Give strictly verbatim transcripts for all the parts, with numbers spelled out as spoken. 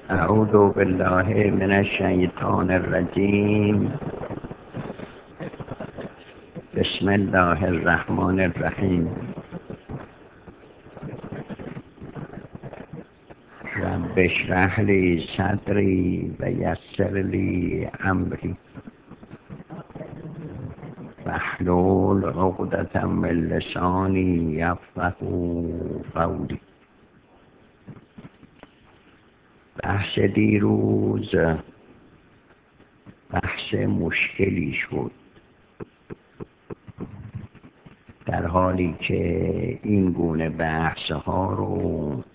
اعوذ بالله من الشیطان الرجیم. بسم الله الرحمن الرحیم. رب اشرح لی صدری و یسر لی امری واحلل عقدة من لسانی یفقهوا قولی. بحث دیروز بحث مشکلی شد، در حالی که این گونه بحث ها رو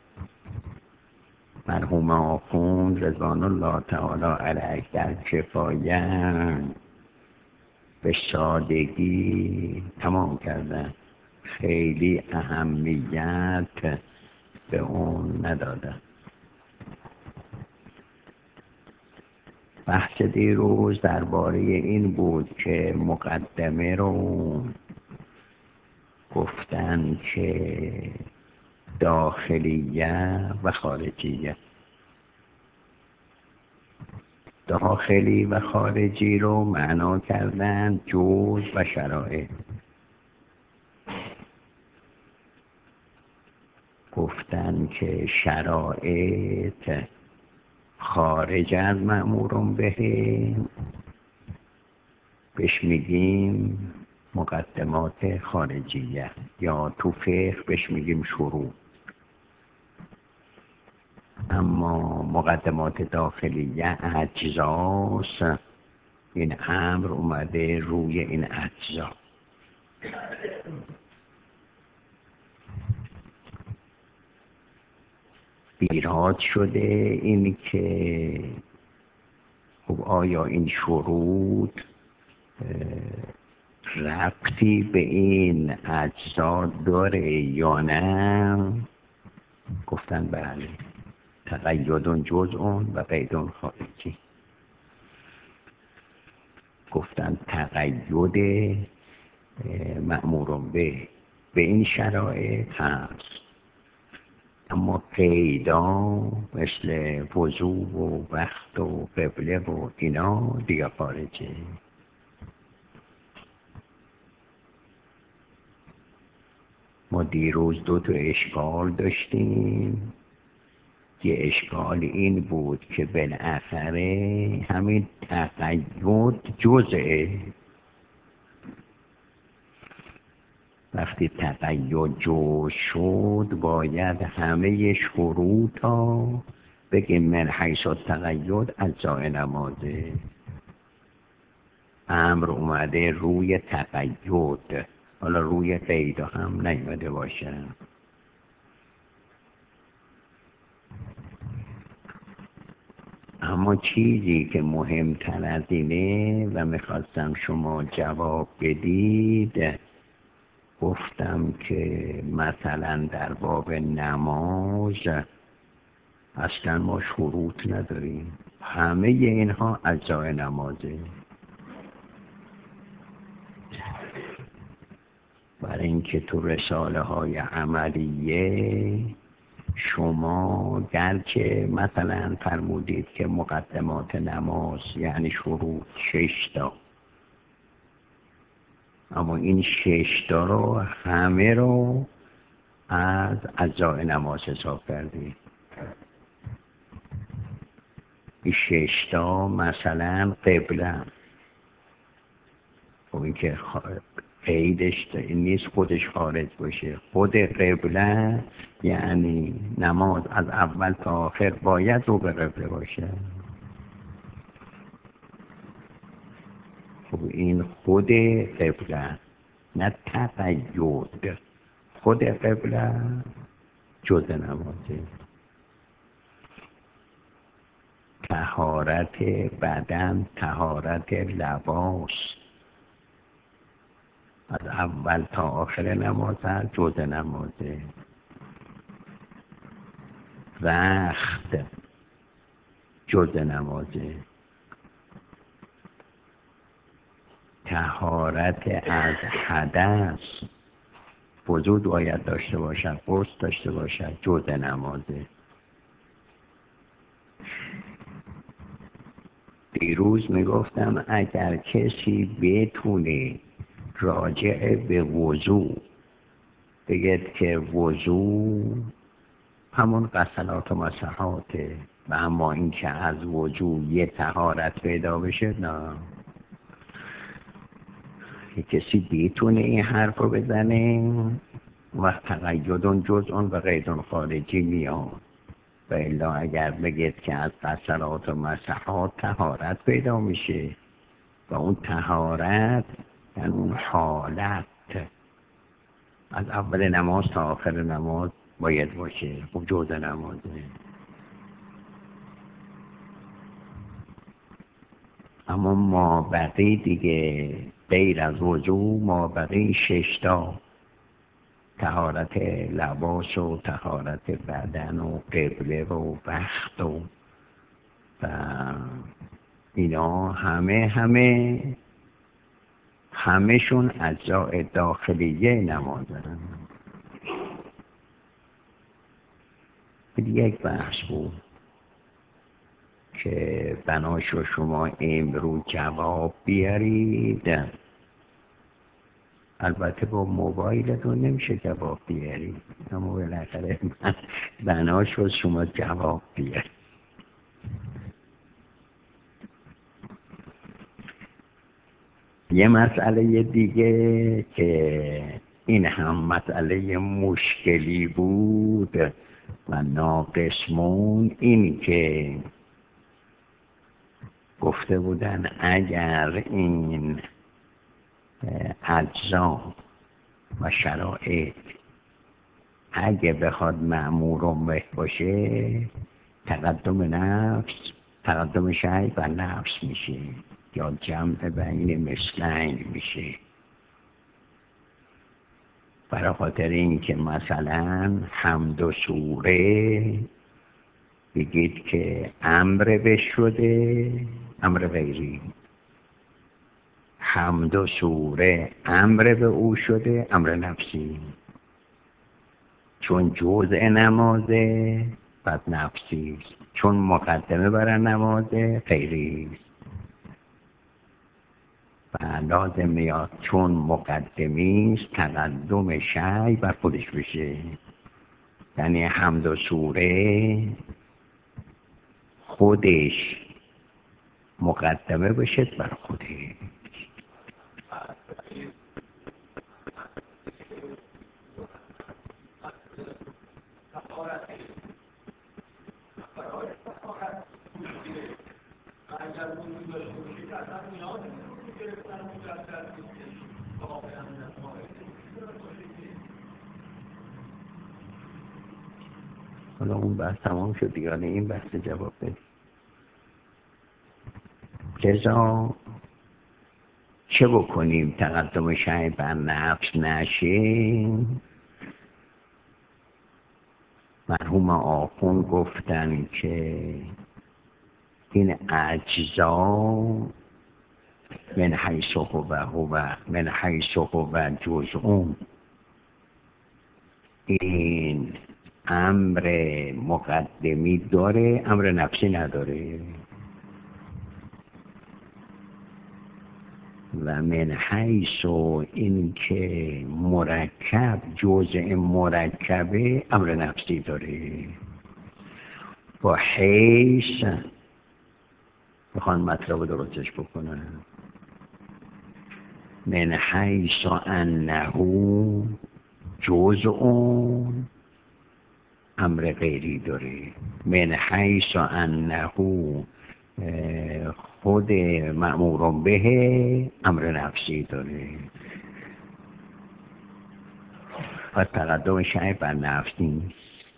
مرحوم آخوند رضوان الله تعالی علیه در کفایت به سادگی تمام کردن، خیلی اهمیت به اون ندادن. بحث دیروز درباره این بود که مقدمه رو گفتن که داخلیه و خارجیه. داخلی و خارجی رو معنا کردن جز و شرایط. گفتن که شرایط خارج از مأمورون به بهش میگیم مقدمات خارجیه، یا تو فقه بهش میگیم شروع. اما مقدمات داخلیه اجزاست. این امر اومده روی این اجزا. ایراد شده این که خب آیا این شروط ربطی به این اجزا داره یا نه؟ گفتن بله، تقید جزء و قید خارجی. گفتن تقید مأمور به به این شرایط هست، اما قیدا مثل وضوع و وقت و قبله و اینا دیگه خارجه. ما دیروز دو تا اشکال داشتیم. یه اشکال این بود که بالاخره همین تقید جزئه. وقتی تقید جزء شد باید همه شروطا بگیم من حیث التقید اجزاء نمازه. امر اومده روی تقید، حالا روی قید هم نیومده باشه. اما چیزی که مهمتر از اینه و میخواستم شما جواب بدید، گفتم که مثلا در باب نماز اصلا ما شروط نداریم، همه اینها اجزای نمازه. برای اینکه تو رساله های عملیه شما گرچه مثلا فرمودید که مقدمات نماز یعنی شروط شش تا، اما این شش تا رو همه رو از اجزای نماز حساب کردید. این شش تا مثلا قبله، خب این که قیدش نیست خودش خارج باشه. خود قبله یعنی نماز از اول تا آخر باید رو به قبله باشه. خب این خود قبله، نه تقید. خود قبله جزء نمازه. طهارت بدن، طهارت لباس از اول تا آخر نماز هست، جزء نمازه. وقت جزء نمازه. طهارت از حدث، وضو باید داشته باشد، غسل داشته باشد، جزء نمازه. دیروز میگفتم اگر کسی بتونه راجع به وضوع بگید که وضوع همون غسلات و مسحاته و اما این که از وضوع یه طهارت پیدا بشه، نه. کسی بتونه این حرف رو بزنه و تقیدون جزء و قیدون خارجی میاد، و الا اگر بگید که از غسلات و مسحات طهارت پیدا میشه و اون طهارت یعنی اون حالت از اول نماز تا آخر نماز باید باشه، خب جزء نمازه. اما ما بقی دیگه غیر از وضوع ما بقی ششتا، طهارت لباس و طهارت بدن و قبله و بخت و و اینا همه همه همهشون اجزاء داخلیه نمازن. یک بحث بود که بناشو شما امروز جواب بیارید. البته با موبایلتون نمیشه جواب بیارید، اما بالاخره بناشو شما جواب بیارید. یه مسئله دیگه که این هم مسئله مشکلی بود و ناقصمون، این که گفته بودن اگر این اجزا و شرایط اگه بخواد مأمور به باشه، تقدم نفس تقدم شیء و نفس میشه یا جمع بین مثلین میشه. برای خاطر این که مثلا حمد و سوره بگید که امر به شده، امر غیری، حمد و سوره امر به او شده، امر نفسی، چون جزء نمازه بعد نفسی، چون مقدمه برای نمازه غیری و لازم میاد چون مقدمیست تقدم شیء بر خودش بشه، یعنی حمد و سوره خودش مقدمه بشه بر خودش. حالا اون بحث تمام شد دیگه، این بحث جواب بدید. جزا چه بکنیم تقدم شیء بر نفس نشه؟ مرحوم آخوند گفتن که این اجزا من حیث هو هو من حیث هو جزء، این امر مقدمی داره، امر نفسی نداره. و من حیث این که مرکب جزء مرکبه امر نفسی داره. با حیث میخوان مطلب درستش بکنن، من حیث انه جزء امر غیری داره، من حیث انه خود مأمور به امر نفسی داره و تقدم شیء بر نفس نیست.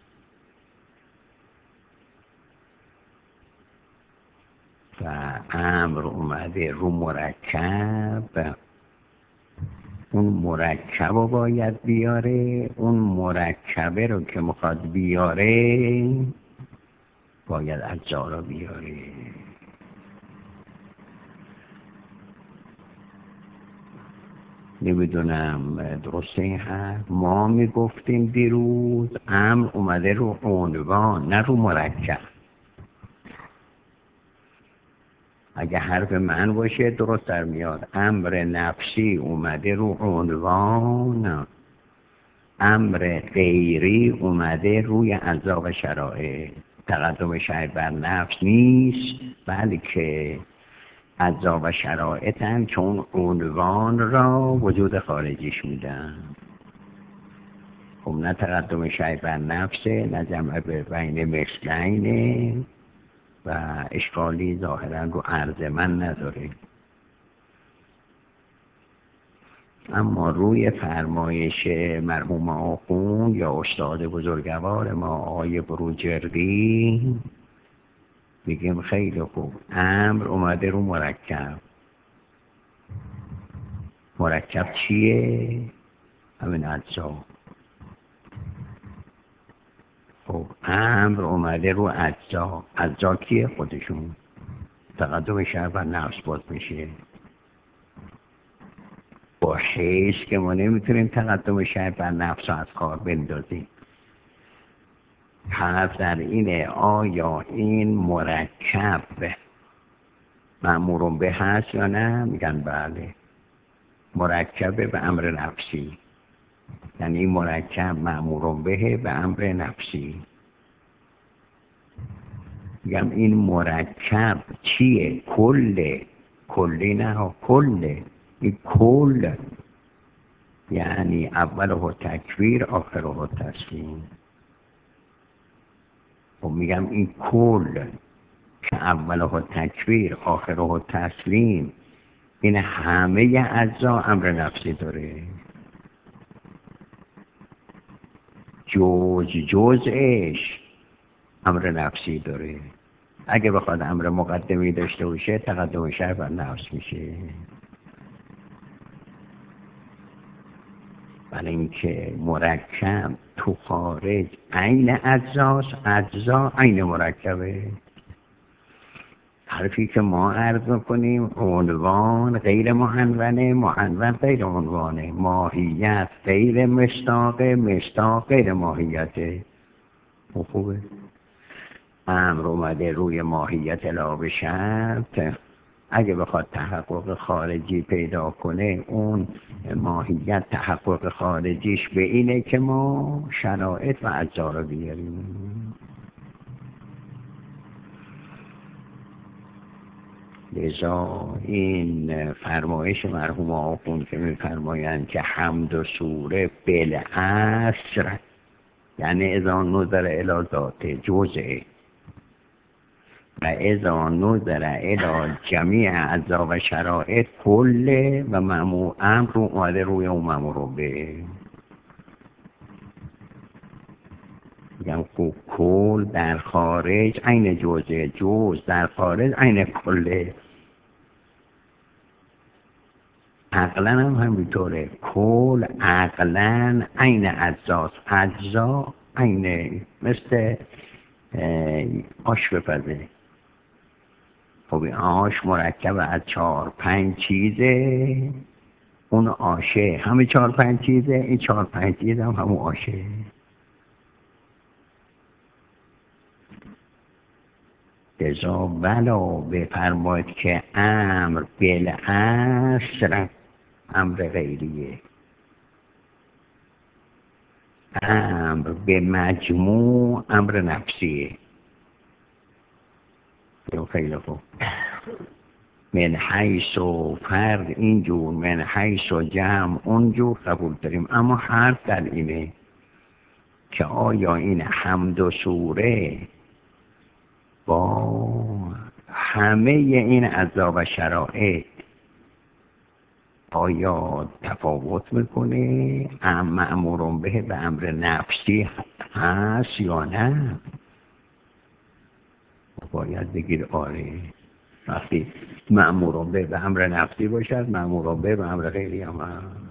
و امر اومده رو مرکب، اون مرکب رو باید بیاره، اون مرکبه رو که میخواد بیاره باید اجزا رو بیاره. نمیدونم درسته این حرف؟ ما میگفتیم دیروز امر اومده رو عنوان نه رو مرکب. اگه حرف من باشه درست در میاد. امر نفسی اومده رو عنوان، امر غیری اومده روی اجزا و شرایط. تقدم شرع بر نفس نیست، بلکه اجزا و شرایطن که اون عنوان را وجود خارجیش میدن. خب نه تقدم شرع بر نفسه، نه جمع بین مثلینه و اشکالی ظاهرا رو عرض من نداره. اما روی فرمایش مرحوم آخوند یا استاد بزرگوار ما آقای بروجردی بگیم خیلی خوب، امر اومده رو مرکب. مرکب چیه؟ همین اجزا. خب امر اومده رو اجزا. اجزا کیه؟ خودشون. تقدم شرع بر نفس باز میشه. با حیث که ما نمیتونیم تقدم شرع بر نفس رو از کار بندازیم. حرف در اینه آیا این مرکب مأمور به هست یا نه؟ میگن بله، مرکب به امر نفسی. یعنی این مرکب مأمور به به امر نفسی. میگم این مرکب چیه؟ کله. کلی نه، کله. این کل یعنی اوله تکبیر آخره تسلیم. و میگم این کل که اوله تکبیر آخره تسلیم، این همه اجزا امر نفسی داره. جز جزش امر نفسی داره. اگه بخواد امر مقدمی داشته باشه تقدم شرع بر نفس میشه. برای اینکه مرکب تو خارج عین اجزاست، اجزا عین مرکبه. حرفی که ما عرض میکنیم عنوان غیر معنونه، معنون غیر عنوانه، ماهیت غیر مصداق، مصداق غیر ماهیته. خوبه؟ امر اومده روی ماهیت لا به شرط. اگه بخواد تحقق خارجی پیدا کنه، اون ماهیت تحقق خارجیش به اینه که ما شرایط و اجزا رو بیاریم. لذا این فرمایش مرحوم آخوند که میفرمایند که حمد و سوره بالعصر یعنی اذا نظر الی ذات جزء و اذا نظر الی جمیع اجزا و شرایط کل و مأمور امر رو اومده روی اون مأمور به. میگم خوب کل در خارج عین جزء، جز در خارج عین کله. عقلا هم همینطوره. کل عقلا عین اجزاست، اجزا عین مثل آش بپزه. خب این آش مرکب از چهار پنج چیزه، اون آشه همه چهار پنج چیزه، این چهار پنج چیز هم همون آشه. لذا ولا بفرماید که امر بالعصر امر غیریه، امر به مجموع امر نفسیه. خیلی خوب. من حیث و فرد اینجور، من حیث و جمع اونجور قبول داریم. اما حرف در اینه که آیا این حمد و سوره با همه این اجزا و شرایط آیا تفاوت میکنه؟ ام مأمور به به امر نفسی هست یا نه؟ باید بگید آره. وقتی مأمور به به امر نفسی باشد، مأمور به به امر غیری هم هست.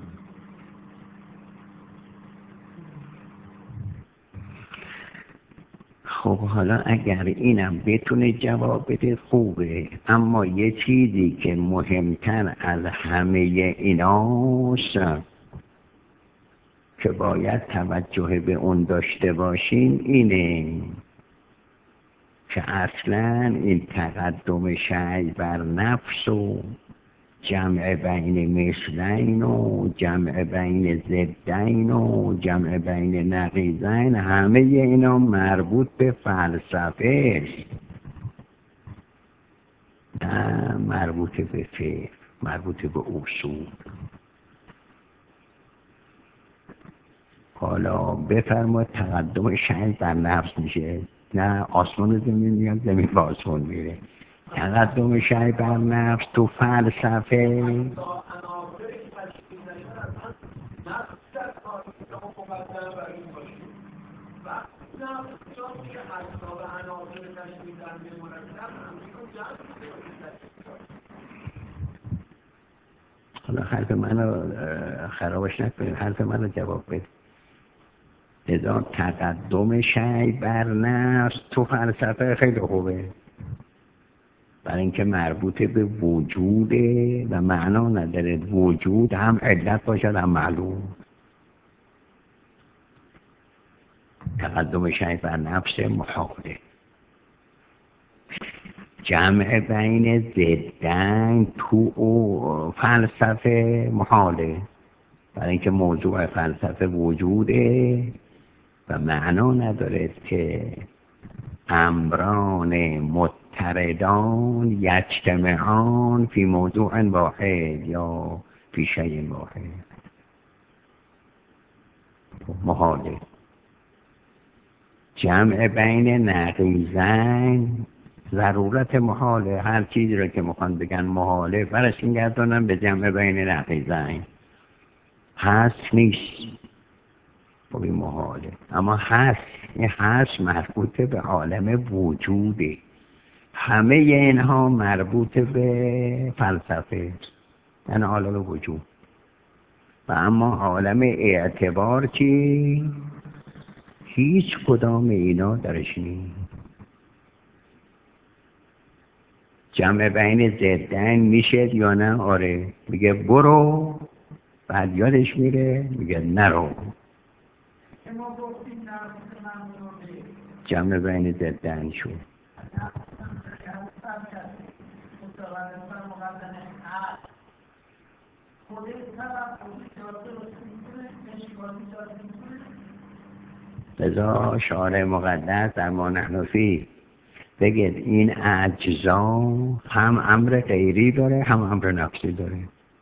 خب حالا اگر اینم بتونه جواب بده خوبه، اما یه چیزی که مهمتر از همه ایناست که باید توجه به اون داشته باشین اینه که اصلا این تقدم شیء بر نفس و جمع بین مثلین و جمع بین ضدین و جمع بین نقیضین، همه اینا مربوط به فلسفه است، نه مربوط به فقه، مربوط به اصول. حالا بفرمایید تقدم شیء بر نفس میشه، نه آسمان زمین میاد، زمین به آسمان میره. تقدم شیء بر نفس تو فلسفه حالا حرف منو خرابش نکنید، حرف منو جواب بده. لذا تقدم شیء بر نفس تو فلسفه خیلی خوبه، برای اینکه مربوط به وجوده و معنا نداره، وجود هم علت باشد هم معلوم. تقدم شیء بر نفس محاله، جمع بین ضدین تو او فلسفه محاله، برای اینکه موضوع فلسفه وجوده و معنا نداره که امران متردان یجتمعان فی موضوع واحد یا فی شیء واحد. محاله. جمع بین نقیضین ضرورت محاله، هر چیزی رو که میخوان بگن محاله برش میگردونن به جمع بین نقیضین. هست نیست خب این محاله، اما هست، این هست مربوط به عالم وجوده، همه اینها مربوط به فلسفه، یعنی عالم وجود. و اما عالم اعتبار چی؟ هیچ کدام اینا درش نیست. جمع بین ضدین میشه یا نه؟ آره. میگه برو، بعد یادش میره میگه نرو. جمع بین ضدین شد. لذا شارع مقدس در ما نحن فیه بگید این اجزا هم امر غیری داره هم امر نفسی داره،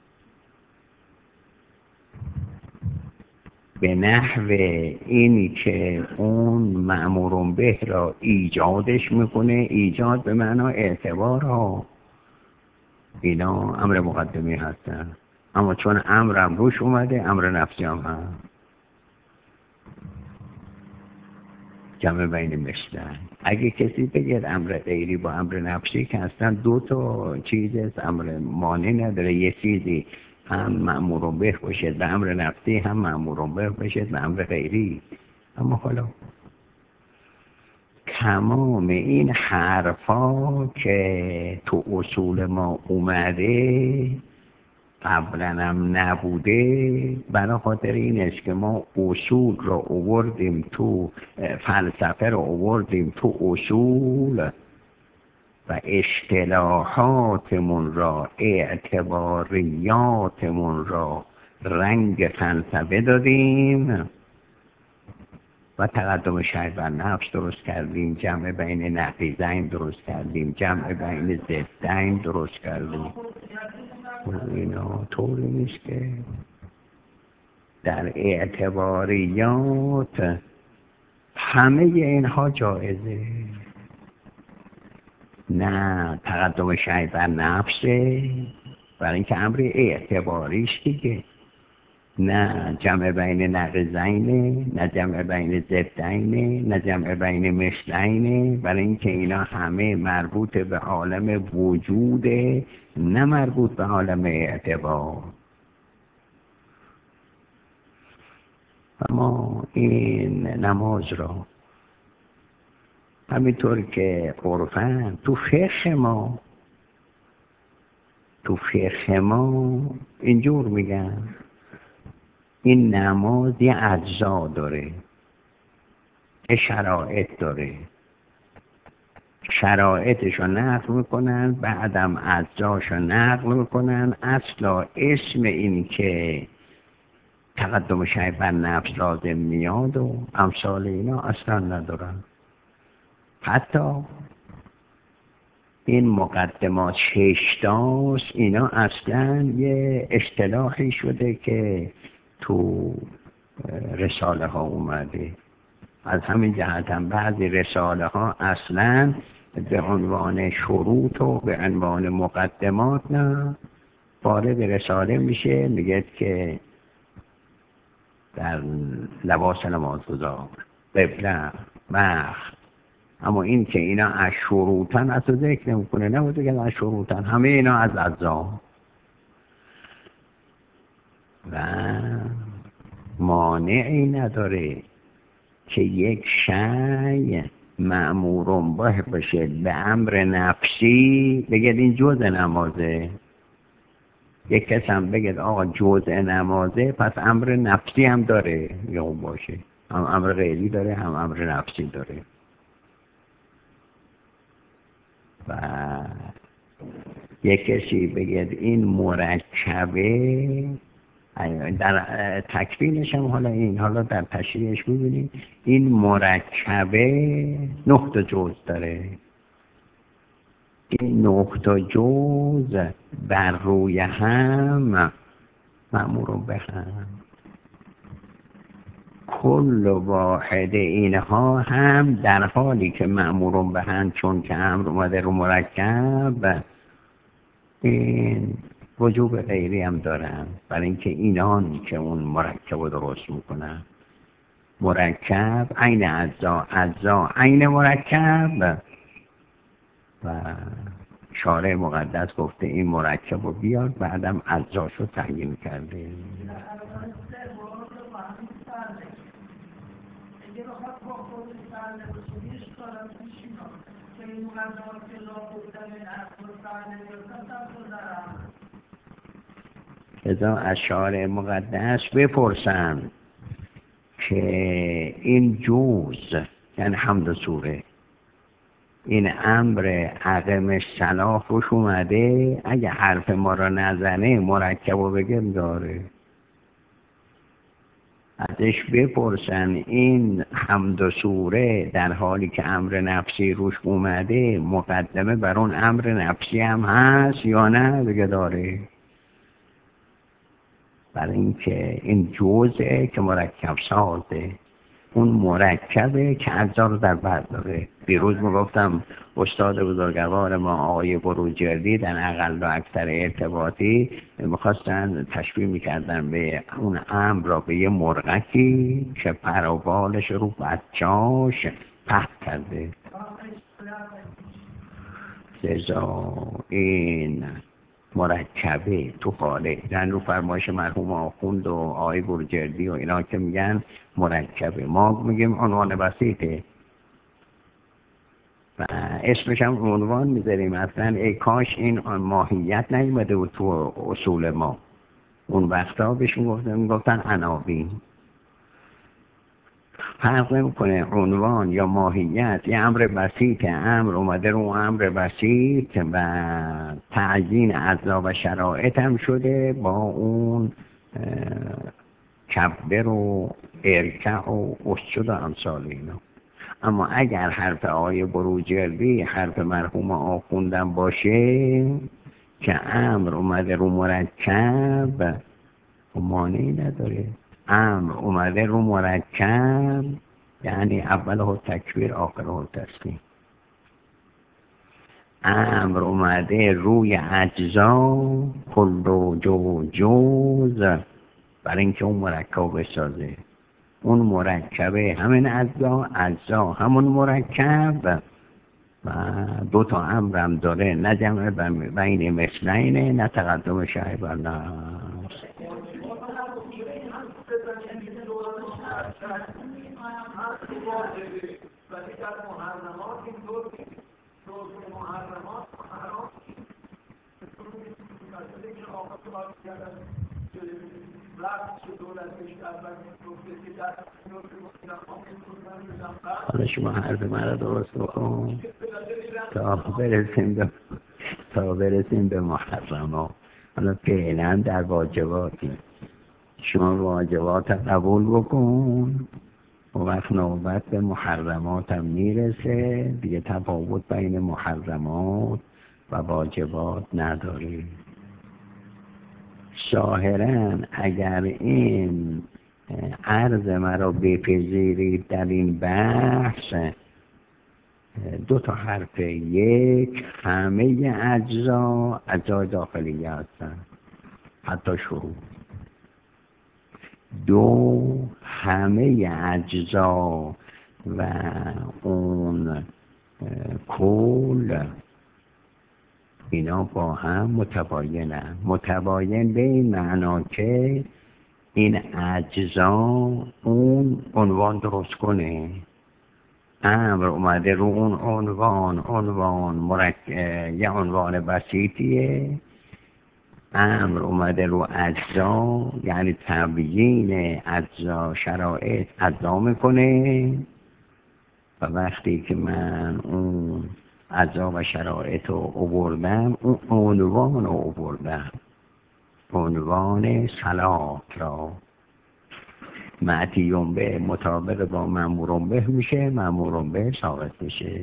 به نحو اینی که اون مأمور به را ایجادش میکنه، ایجاد به معنا اعتبار ها، اینا امر مقدمی هستن، اما چون امرم روش اومده امر نفسی هم هست. جمع بین مثلن. اگه کسی بگید امر غیری با امر نفسی که اصلا دو تا چیز است، امر مانع نداره، یه چیزی هم مأمور به باشد به امر نفسی، هم مأمور به باشد به امر غیری. اما حالا تمام این حرفا که تو اصول ما اومده قبلا هم نبوده، برای خاطر این است که ما اصول رو آوردیم تو فلسفه، رو آوردیم تو اصول و اصطلاحاتمون را، اعتباریاتمون را رنگ فلسفه دادیم و تقدم شیء بر نفس درست کردیم، جمع بین نقیضین درست کردیم، جمع بین ضدین درست کردیم. اینا طوری نیست که در اعتباریات همه اینها جایزه. نه تقدم شیء بر نفسه، برای اینکه امر اعتباریش دیگه، نه جمع بین نقیضین، نه جمع بین ضدین، نه جمع بین مثلین، برای اینکه اینا همه مربوط به عالم وجوده، نه مربوط به عالم اعتبار. اما این نماز را همینطور که عرفاً تو فقه ما تو فقه ما اینجور میگن این نماز یه اجزا داره، یه شرایط داره شرایطش رو نقل میکنن، بعدم اجزاش رو نقل میکنن. اصلا اسم این که تقدم شیء بر نفس لازم میاد و امثال اینا اصلا ندارن. حتی این مقدمات ششتاست، اینا اصلا یه اصطلاحی شده که تو رساله ها اومده. از همین جهت هم بعضی رساله ها اصلا به عنوان شروط و به عنوان مقدمات نه وارد رساله میشه، میگه که در لباس نمازگزار قبله وقت. اما این که اینا از شروطن اصلا ذکر نمیکنه، نبوده که از شروطن، همه اینا از اجزا. و مانعی نداره که یک شیء مأمور به باشه به امر نفسی، بگید این جزء نمازه. یک کس هم بگید آقا جزء نمازه، پس امر نفسی هم داره یا اون باشه، هم امر غیری داره هم امر نفسی داره. و یک کسی بگید این مرکبه، در تکوینش هم حالا این حالا در تشریحش ببینید این مرکبه نه تا جزء داره. این نه تا جزء بر روی هم مأمور به هم. کل واحد اینها هم در حالی که مأمور به هم، چون که امر اومده رو مرکب، این وجوب غیری هم دارن، برای اینکه اینان که اون مرکب رو درست میکنن. مرکب عین اجزا، اجزا عین مرکب. و شارع مقدس گفته این مرکب رو بیاد، بعدم اجزاش رو تعیین کرده. ازا از شارع مقدس بپرسن که این جوز یعنی حمد و سوره، این امر عدم صلاح روش اومده، اگه حرف ما را نزنه مرکب رو بگم داره. ازش بپرسن این حمد و سوره در حالی که امر نفسی روش اومده مقدمه بر اون امر نفسی هم هست یا نه، بگه داره. برای اینکه این جزءه که مرکب سازه، اون مرکبه که اجزا رو در بر داره. دیروز میگفتم استاد بزرگوار ما آقای بروجردی در اقل و اکثر ارتباطی میخواستن تشبیه میکردن به اون امر را به یه مرغکی که پر و بالش رو بچاش پهن کرده. لذا این مرکبه تو قاله در رو فرمایش مرحوم آخوند و آقای بروجردی و اینا که میگن مرکبه، ما میگیم عنوان بسیطه و اسمش هم عنوان میذاریم. اصلا ای کاش این ماهیت نیومده بود تو اصول ما. اون وقتا بهشون گفتن میگفتن عناوین. فرق نمیکنه عنوان یا ماهیت، یه امر بسیط، امر اومده رو امر بسیط و تعیین اجزا و شرایط هم شده با اون کبر و ارکع و اسجد و امثال اینا. اما اگر حرف آقای بروجردی حرف مرحوم آخوندم باشه که امر اومده رو مرکب، مانعی نداره. امر اومده رو مرکب یعنی اوله تکبیر آخره تسلیم. امر اومده روی اجزا کل جو جوز برای اینکه اون مرکب بسازه. اون مرکبه همین اجزا، اجزا همون مرکب و دو تا امر هم داره، نه جمع بین مثلینه نه تقدم شیء بر نفس. حالا شما حرف من را درست بکن. تا برسیم به تا برسیم به محرمات. حالا فعلا در واجباتی، شما واجبات قبول بکن، و وقت نوبت به محرمات هم میرسه دیگه تفاوت بین محرمات و واجبات نداری. ظاهراً اگر این عرض مرا بپذیرید در این بحث، دو تا حرف، یک همه اجزا اجزای داخلیه هستن حتی شروع، دو همه اجزا و اون کل اینا با هم متباینن. متباین به این معنا که این اجزا اون عنوان درست کنه، امر اومده رو اون عنوان، عنوان مرک... یه عنوان بسیطیه، امر اومده رو اجزا یعنی تبیین اجزا شرایط اجزا میکنه، و وقتی که من اون اجزا و شرایط رو آوردم اون عنوان رو آوردم، عنوان صلاح را معطیون به مطابق با مأمورون به میشه، مأمورون به ثابت میشه.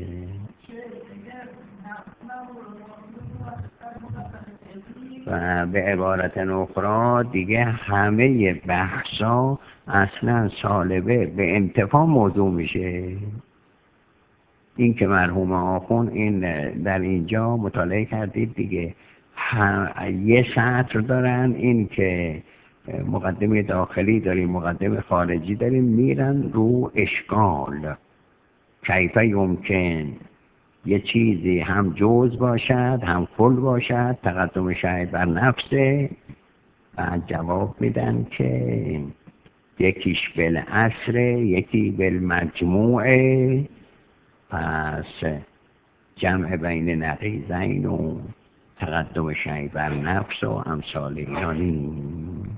و به عبارت اخرى دیگه همه بحثا اصلا سالبه به انتفاع موضوع میشه. این که مرحوم آخون این در اینجا مطالعه کردید دیگه، یه سطر دارن، این که مقدمه داخلی داریم مقدمه خارجی داریم، میرن رو اشکال کیف یمکن یه چیزی هم جز باشد هم کل باشد، تقدم شیء بر نفسه، و جواب میدن که یکیش بالاصل یکی بالمجموعه، پس جمع بین نقیضین و تقدم شیء بر نفس و امثال اینا نیست.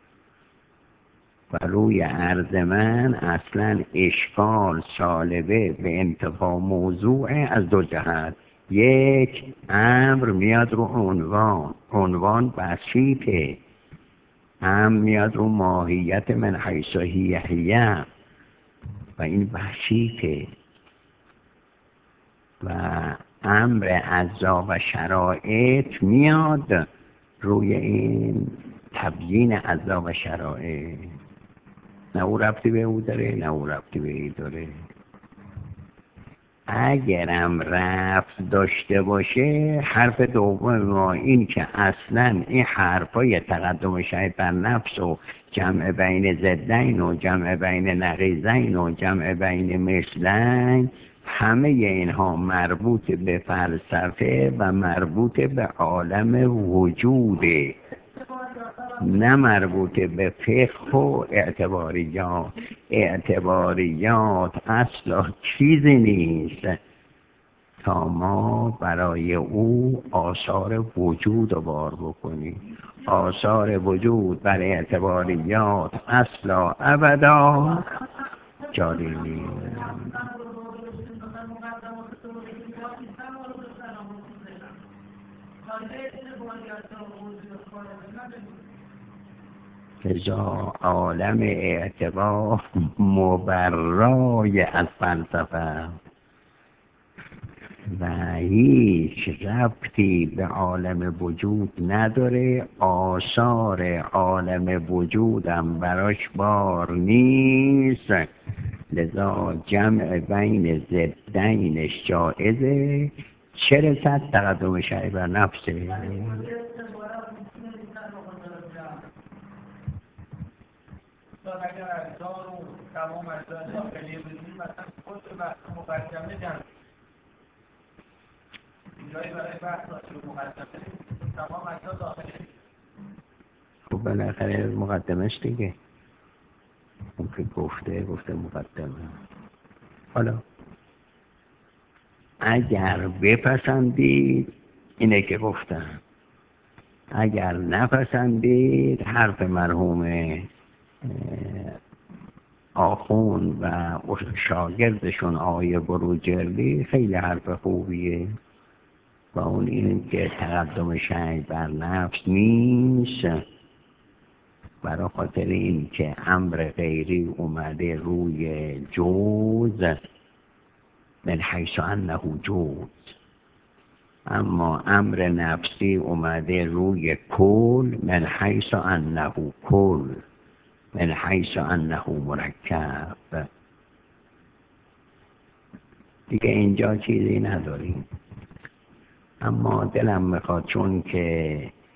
و روی عرض من اصلا اشکال سالبه به انتفاع موضوع از دو جهت. یک، امر میاد رو عنوان، عنوان بسیطه، امر میاد رو ماهیت من حیث هی هیه و این بسیطه، و امر اجزا و شرایط میاد روی این تبیین اجزا و شرایط. نه او ربطی به او داره نه او ربطی به ای داره. اگرم ربط داشته باشه حرف دوم ما این که اصلا این حرفای تقدم شیء بر نفس و جمع بین ضدین و جمع بین نقیضین و جمع بین مثلین، همه اینها مربوط به فلسفه و مربوط به عالم وجوده، نه مربوط به فقه و اعتباریات. اعتباریات اصلا چیزی نیست تا ما برای او آثار وجود رو بار بکنیم. آثار وجود بر اعتباریات اصلا ابدا جاری نیست. لذا عالم اعتبار مبرای از فلسفه و هیچ ربطی به عالم وجود نداره، آثار عالم وجودم براش بار نیست. لذا جمع بین ضدینش جائزه، چه رسد تقدم شیء بر نفسه. اگر اجزا رو تمام اجزا داخلی بدونیم مثلا خود بحث مقدمه جمع جایی برای بحث رو مقدمه تمام اجزا داخلی. خب بالاخره مقدمش دیگه اون که گفته گفته مقدمه. حالا اگر بپسندید اینه که گفتم، اگر نپسندید حرف مرحوم آخون و شاگردشون آیه بروجردی خیلی حرف خوبیه و اون این که تقدم شیء بر نفس نیست، برای خاطر این که امر غیری اومده روی جوز من حیث انه جوز، اما امر نفسی اومده روی کل من حیث انه کل، من حیث انه مرکب. دیگه اینجا چیزی نداریم. اما دلم میخواد چون که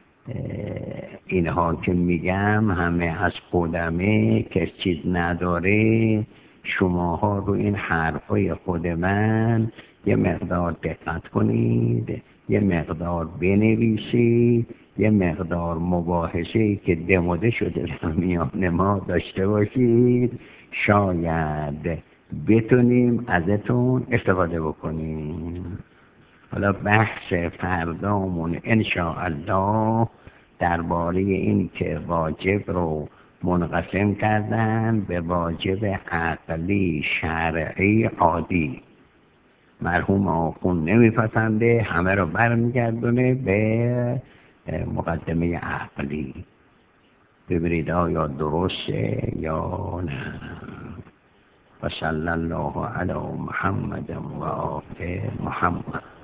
اینها که میگم همه از خودمه که چیز نداره، شماها رو این حرفای خود من یه مقدار دقت کنید، یه مقدار بنویسید، یه مقدار مباحثه‌ای که دموده شده در میان ما داشته باشید، شاید بتونیم ازتون استفاده بکنیم. حالا بحث فردامون انشاءالله درباره این که واجب رو منقسم کردن به واجب عقلی شرعی عادی. مرحوم آخوند نمیپسنده، همه رو برمیگردونه به مقدمه عقلی. ببینید آیا درسته یا نه. و صلی الله علی محمد و آل محمد.